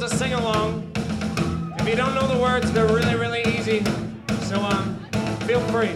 a sing-along. If you don't know the words, they're really, really easy. So, feel free.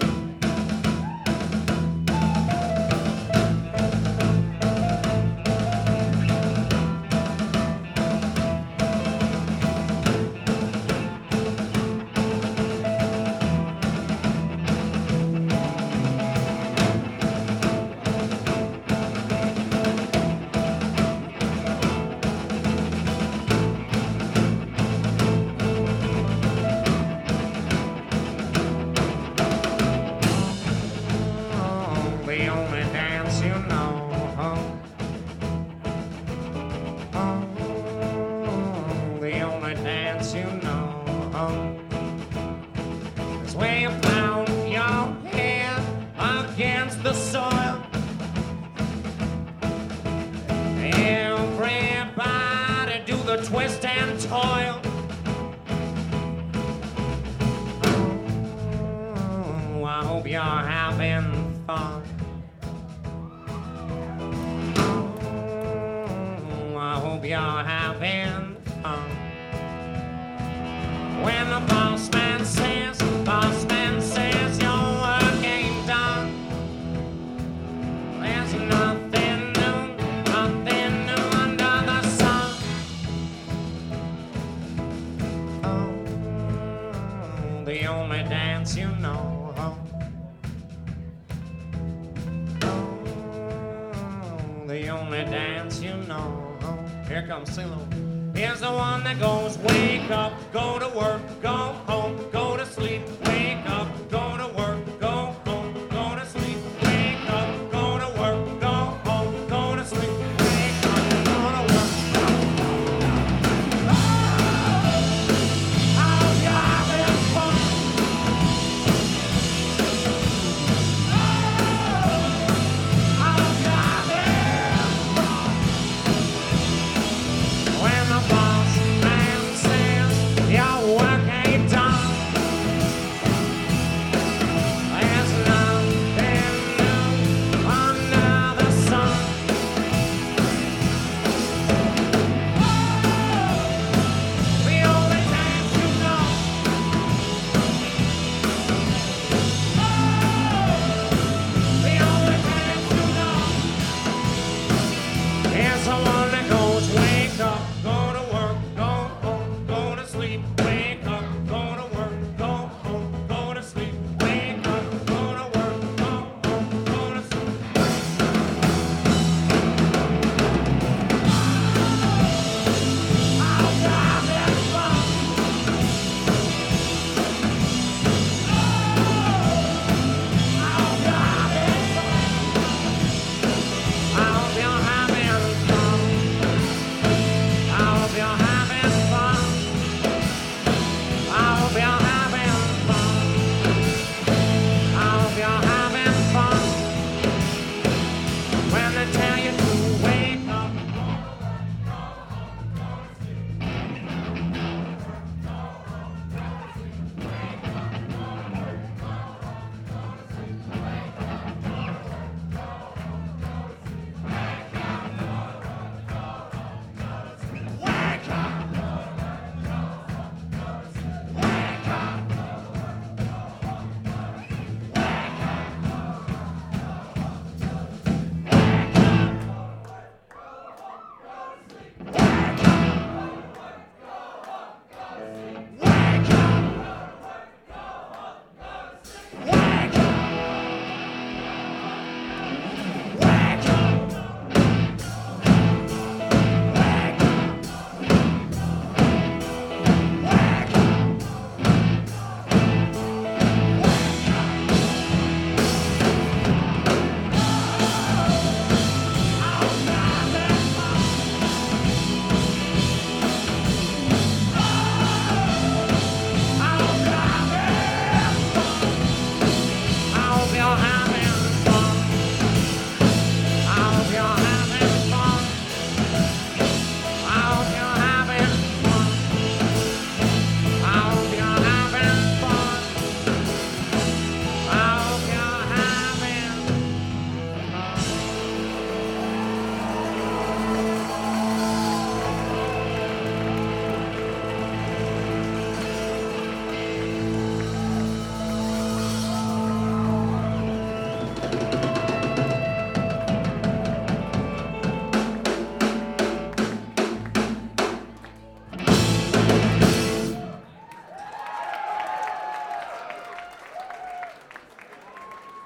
The only dance you know. The only dance you know is where you pound your head against the soil. Everybody do the twist and toil. I hope you're having fun. I hope you're having fun. When the boss man says your work ain't done, there's nothing new under the sun. Oh, the only dance you know. The only dance you know. Here comes CeeLo. Here's the one that goes, wake up, go to work, go home, go to sleep, wake up, go to work, go home, go to sleep, wake up, go to work, go home, go to sleep, wake up, go to work. Oh, you're having fun. When the boss man says your work ain't done, there's nothing new under the sun. The only dance you know. The only dance you know is the one that goes.